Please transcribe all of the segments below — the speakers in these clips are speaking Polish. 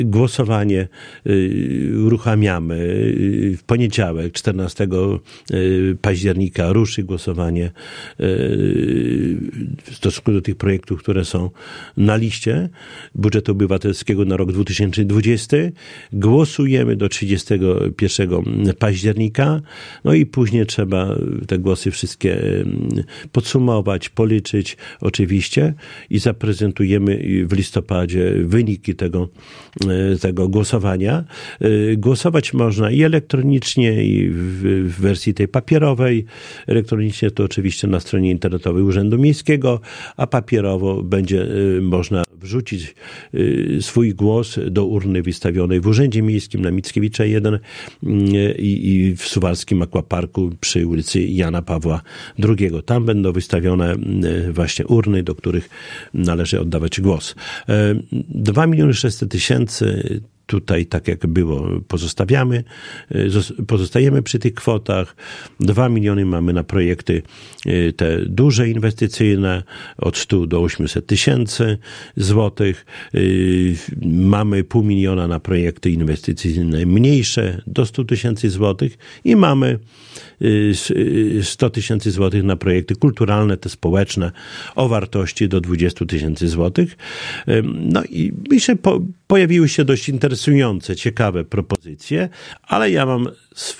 Głosowanie uruchamiamy w poniedziałek, 14 października ruszy głosowanie w stosunku do tych projektów, które są na liście budżetu obywatelskiego na rok 2020. Głosujemy do 31 października, no i później trzeba te głosy wszystkie podsumować, policzyć oczywiście i zaprezentujemy w listopadzie wyniki tego głosowania. Głosować można i elektronicznie, i w wersji tej papierowej. Elektronicznie to oczywiście na stronie internetowej Urzędu Miejskiego, a papierowo będzie można wrzucić swój głos do urny wystawionej w Urzędzie Miejskim na Mickiewicza 1 i w Suwalskim Aquaparku przy ulicy Jana Pawła II. Tam będą wystawione właśnie urny, do których należy oddawać głos. 2 600 000 tutaj, tak jak było, pozostajemy przy tych kwotach. 2 miliony mamy na projekty te duże inwestycyjne, od 100 do 800 000 złotych. Mamy 500 000 na projekty inwestycyjne mniejsze, do 100 000 złotych i mamy 100 000 złotych na projekty kulturalne, te społeczne, o wartości do 20 000 złotych. No i myślę, pojawiły się dość interesujące, ciekawe propozycje, ale ja mam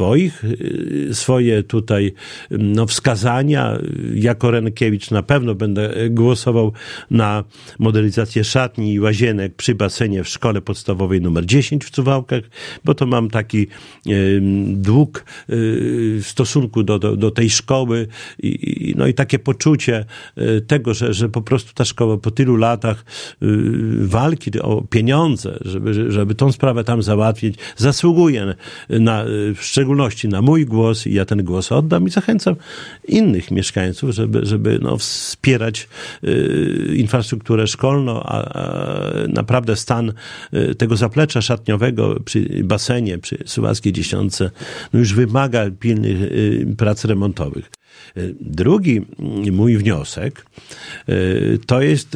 swoje tutaj wskazania. Jako Rękiewicz na pewno będę głosował na modernizację szatni i łazienek przy basenie w szkole podstawowej nr 10 w Suwałkach, bo to mam taki dług w stosunku do tej szkoły i takie poczucie tego, że po prostu ta szkoła po tylu latach walki o pieniądze, żeby tą sprawę tam załatwić, zasługuje w szczególności na mój głos i ja ten głos oddam i zachęcam innych mieszkańców, żeby wspierać infrastrukturę szkolną, a naprawdę stan tego zaplecza szatniowego przy basenie, przy Suwalskiej Dziesiątce już wymaga pilnych prac remontowych. Drugi mój wniosek to jest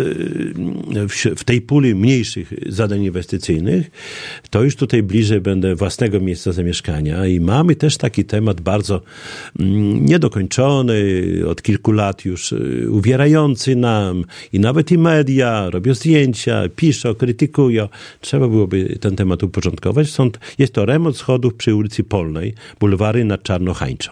w tej puli mniejszych zadań inwestycyjnych, to już tutaj bliżej będę własnego miejsca zamieszkania i mamy też taki temat bardzo niedokończony, od kilku lat już uwierający nam i nawet i media robią zdjęcia, piszą, krytykują. Trzeba byłoby ten temat uporządkować. Jest to remont schodów przy ulicy Polnej, bulwary nad Czarnochańczą.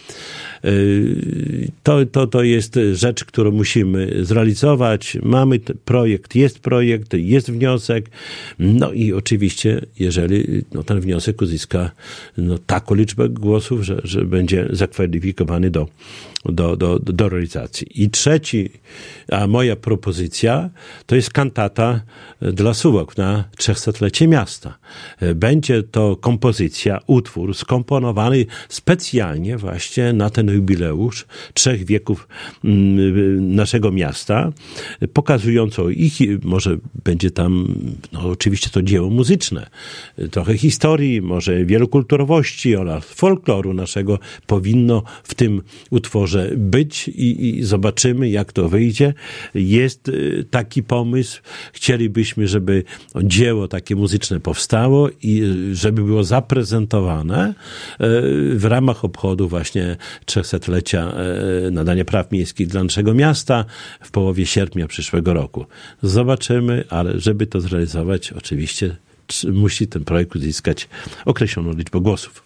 To jest rzecz, którą musimy zrealizować. Mamy projekt, jest wniosek. No i oczywiście, jeżeli ten wniosek uzyska taką liczbę głosów, że będzie zakwalifikowany do realizacji. I trzeci, a moja propozycja, to jest kantata dla Suwałk na 300-lecie miasta. Będzie to kompozycja, utwór skomponowany specjalnie właśnie na ten jubileusz 3 wieków naszego miasta, pokazującą może będzie tam oczywiście to dzieło muzyczne, trochę historii, może wielokulturowości oraz folkloru naszego powinno w tym utworze być i zobaczymy, jak to wyjdzie. Jest taki pomysł. Chcielibyśmy, żeby dzieło takie muzyczne powstało i żeby było zaprezentowane w ramach obchodu właśnie 300-lecia nadania praw miejskich dla naszego miasta w połowie sierpnia przyszłego roku. Zobaczymy, ale żeby to zrealizować, oczywiście musi ten projekt uzyskać określoną liczbę głosów.